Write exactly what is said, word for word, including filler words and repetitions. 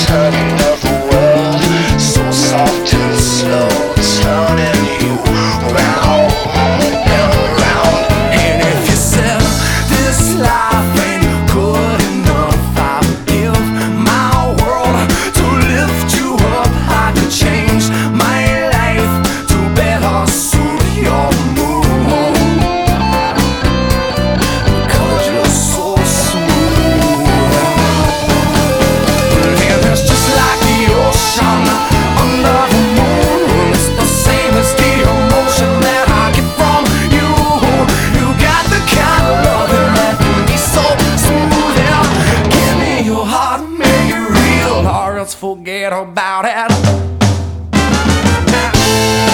turning of the world, so soft and slow, turning you round and round. And if you said this life ain't good enough, I'll give my world to lift you up. I could change my life to better suit your mood, because you're so smooth. And it's just like the ocean under the moon. It's the same as the emotion that I get from you. You got the kind of loving that can be so smooth. Yeah. Give me your heart, make it real, or else forget about it.